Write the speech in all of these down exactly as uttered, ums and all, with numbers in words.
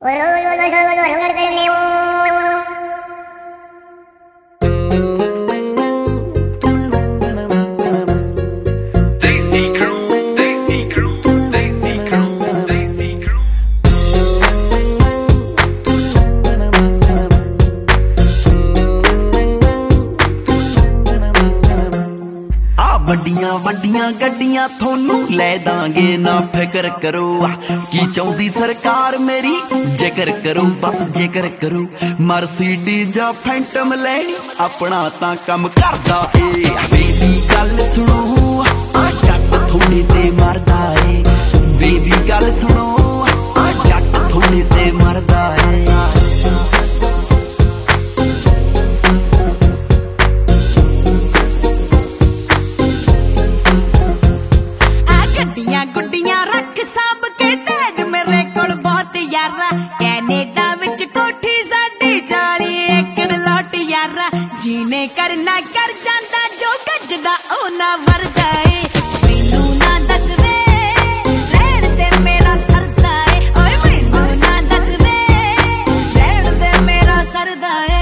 ਵੱਡੀਆਂ ਵੱਡੀਆਂ ਗੱਡੀਆਂ ਤੁਹਾਨੂੰ ਲੈ ਦਾਂਗੇ ਨਾ ਫਿਕਰ ਕਰੋ ਕੀ ਚਾਹੁੰਦੀ ਸਰਕਾਰ ਮੇਰੀ ਜ਼ਿਕਰ ਕਰੋ ਬਸ ਜ਼ਿਕਰ ਕਰੋ ਮਰਸੀਡੀਜ਼ ਜਾਂ ਫੈਂਟਮ ਲੈਣੀ ਆਪਣਾ ਤਾਂ ਕੰਮ ਕਰਦਾ ਏ ਬੇਬੀ ਗੱਲ ਸੁਣੋ ਆ ਜੱਟ ਥੋੜੇ ਤੇ ਮਰਦਾ ਏ ਬੇਬੀ ਗੱਲ ਸੁਣੋ ਆ ਜੱਟ ਥੋੜੇ ਤੇ ਮਰਦਾ ਏ ਗੁੱਡੀਆਂ ਰੱਖ ਸਾਂਭ ਕੇ ਟੈਗ ਮੇਰੇ ਕੋਲ ਬਹੁਤ ਯਾਰਾ ਕੈਨੇਡਾ ਵਿੱਚ ਕੋਠੀ ਸਾਡੀ ਚਾਲੀ ਏਕੜ ਲੋਟ ਯਾਰਾ ਜੀਨੇ ਕਰਨਾ ਕਰ ਜਾਂਦਾ ਜੋ ਗੱਜਦਾ ਉਹ ਨਾ ਵਰਦਾ ਏ ਮੈਨੂੰ ਨਾ ਦੱਸ ਵੇ ਰਹਿਣ ਦੇ ਮੇਰਾ ਸਰਦਾ ਏ ਓਏ ਮੈਨੂੰ ਨਾ ਦੱਸ ਵੇ ਰਹਿਣ ਦੇ ਮੇਰਾ ਸਰਦਾ ਏ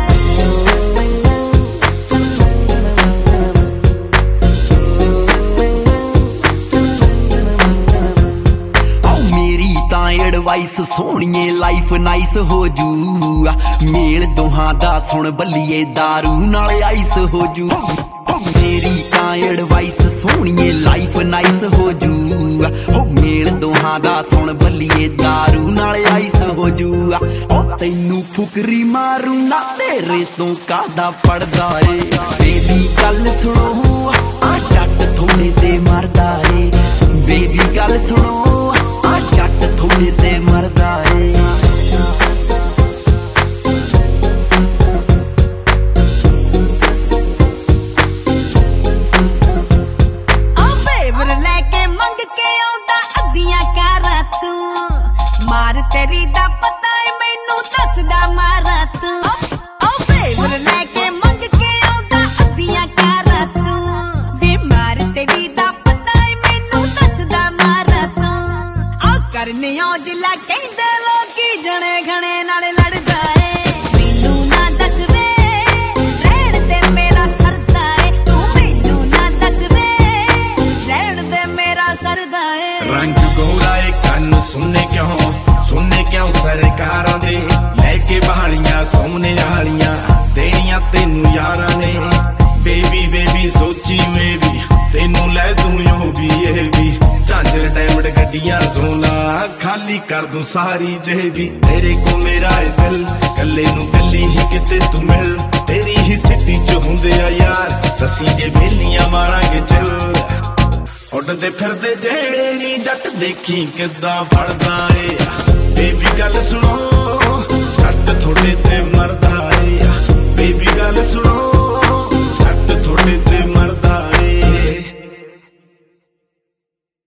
ਐਡਵਾਈਸ ਸੋਹਣੀਏ ਲਾਈਫ ਨਾਈਸ ਹੋ ਜੂ ਮੇਲ ਦੋਹਾਂ ਦਾ ਸੁਣ ਬੱਲੀਏ ਦਾਰੂ ਨਾਲ ਆਈਸ ਹੋ ਜੂ ਮੇਰੀ ਤਾਂ ਐਡਵਾਈਸ ਸੋਹਣੀਏ ਲਾਈਫ ਨਾਈਸ ਹੋ ਜੂ ਹੋ ਮੇਲ ਦੋਹਾਂ ਦਾ ਸੁਣ ਬੱਲੀਏ ਦਾਰੂ ਨਾਲ ਆਈਸ ਹੋ ਜੂ ਉਹ ਤੈਨੂੰ ਫੁਕਰੀ ਮਾਰੂ ਨਾ ਤੇਰੇ ਤੋਂ ਕਾਹਦਾ ਪੜਦਾ ਏ ਬੇਬੀ ਗੱਲ ਸੁਣੋ ਆ ਜੱਟ ਥੋੜੇ ਤੇ ਮਰਦਾ ਏ ਬੇਬੀ ਗੱਲ ਸੁਣੋ ਜੱਟ ਥੋੜੇ ਤੇ ਮਰਦਾ ਏ ਓ ਫੇਵਰ ਲੈ ਕੇ ਮੰਗ ਕੇ ਆਉਂਦਾ ਅੱਧੀਆਂ ਕਾਰਾਂ ਤੂੰ ਮਾਰ ਤੇਰੀ ਦਾ ਪਤਾ ਏ ਮੈਨੂੰ ਦੱਸਦਾ ਮਾਰਾ ਤੂੰ ਓ ਫੇਵਰ ਲੈ ਕੇ ਮੰਗ ਕੇ ਆਉਂਦਾ ਅੱਧੀਆਂ ਕਾਰਾਂ ਤੂੰ ਵੇ ਮਾਰ ਤੇਰੀ ਦਾ ਪਤਾ ਏ ਮੈਨੂੰ ਦੱਸਦਾ ਮਾਰਾ ਤੂੰ ਕਰਨੇ ਔਜਲਾ ਕਹਿੰਦੇ ਲੋਕੀ ਜਣੇ ਘਣੇ ਨਾਲ ਲੜਦਾ ਏ ਮੈਨੂੰ ਨਾ ਦੱਸ ਵੇ ਰਹਿਣ ਦੇ ਮੇਰਾ ਸਰਦਾ ਏ ਤੂੰ ਮੈਨੂੰ ਨਾ ਦੱਸ ਵੇ ਰਹਿਣ ਦੇ ਮੇਰਾ ਸਰਦਾ ਏ ਰੰਗ ਗੋਰਾ ਏ ਕੰਨ ਸੁਣਨੇ ਕਿਉਂ ਸੁਣਨੇ ਕਿਉਂ ਸਰਕਾਰਾਂ ਦੇ ਲੈ ਕੇ ਬਹਾਲੀਆਂ ਸੋਹਣੇ ਵਾਲੀਆਂ ਦੇਣੀਆਂ ਤੈਨੂੰ ਯਾਰਾਂ ਨੇ ਬੇਬੀ ਬੇਬੀ ਸੋਚੀ ਮੈਂ ਵੀ ਤੈਨੂੰ ਲੈ ਦੂੰ ਉਹ ਵੀ ਇਹ ਵੀ ਝਾਂਜਰ ਡਾਇਮੰਡ ਗੱਡੀਆਂ ਸੋਨਾ ਖਾਲੀ ਕਰ ਦੂੰ ਸਾਰੀ ਜੇਬੀ ਤੇਰੇ ਕੋ ਮੇਰਾ ਏ ਦਿਲ ਕੱਲੇ ਨੂੰ ਕੱਲੀ ਹੀ ਕਿਤੇ ਤੂੰ ਮਿਲ ਤੇਰੀ ਹੀ ਸਿੱਟੀ ਚ ਹੁੰਦੇ ਆ ਯਾਰ ਅਸੀਂ ਜੇ ਬੇਲੀਆਂ ਮਾਰਾਂਗੇ ਚੱਲ ਉੱਡਦੇ ਫਿਰਦੇ ਜਿਹੜੇ ਨੀ ਜੱਟ ਦੇਖੀ ਕਿੱਦਾਂ ਫੜਦਾ ਏ ਬੇਬੀ ਗੱਲ ਸੁਣੋ ਜੱਟ ਥੋੜੇ ਤੇ ਮਰਦਾ